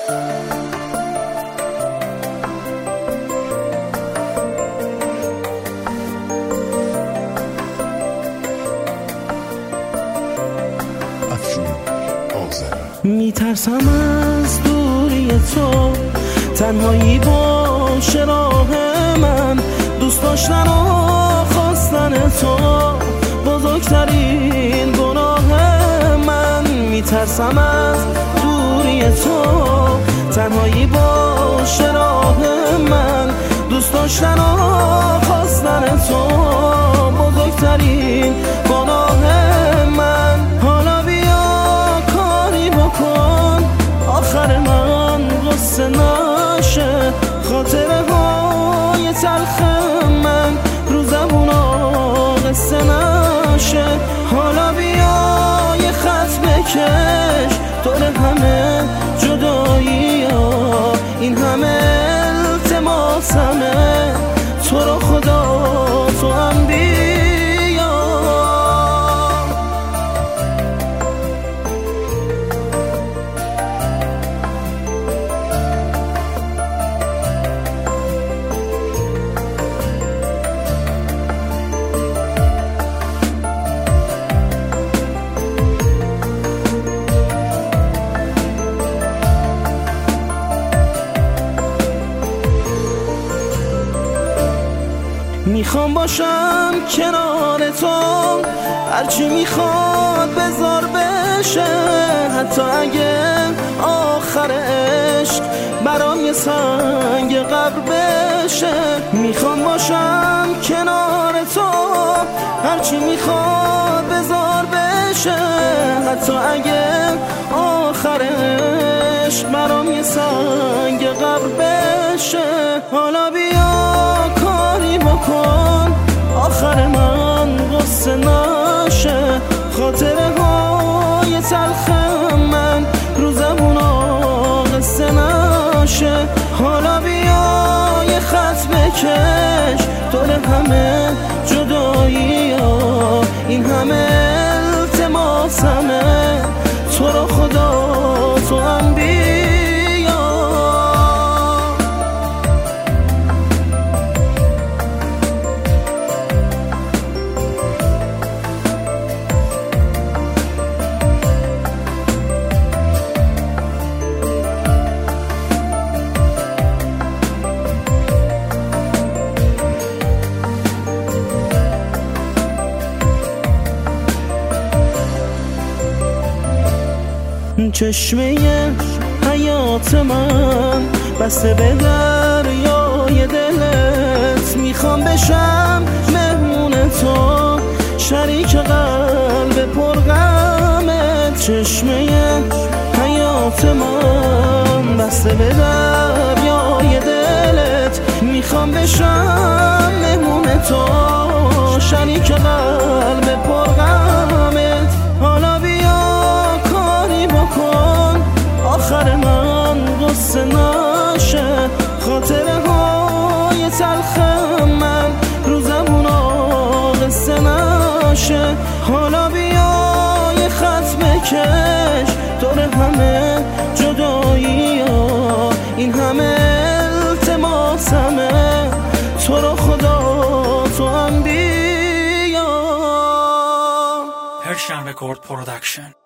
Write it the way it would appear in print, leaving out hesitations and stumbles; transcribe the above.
میترسم از دوری تو، تنهایی باشه راه من، دوست داشتن و خواستن تو بزرگترین گناه من. میترسم از دوری تو، تنهایی باشه راه من، دوست داشتن و خواستن تو بزرگترین گناه من. حالا بیا کاری بکن آخر من غصه نشه، خاطره های تلخ من رو زبونا قصه نشه. حالا بیا یه خط بکش دور همه جدایی ها، این همه التماسمه تو رو خدا تو هم بیا. میخوام باشم کنار تو، هرچی میخواد بذار بشه، حتی اگه آخر عشق برام یه سنگ قبر بشه. میخوام باشم کنار تو، هرچی میخواد بذار بشه، حتی اگه آخر عشق برام یه سنگ قبر بشه. حالا بیا کاری بکن آخر من غصه نشه، خاطره های تلخ من رو زبونا قصه نشه. حالا بیا یه خط بکش دور همه جدایی ها، این همه التماسمه تو رو خدا تو هم بیا. چشمه حیات من بسته به دریای دلت، میخوام بشم مهمون تو، شریک قلب پرغمت. چشمه حیات من بسته به دریای دلت، میخوام بشم مهمون تو، شریک قلب پرغمت. حالا بیا کاری بکن آخر من غصه نشه، خاطره های تلخ من رو زبونا قصه نشه. حالا بیا یه خط بکش دور همه جدایی ها، این همه التماسمه تو رو خدا تو هم بیا. Persian Record Production.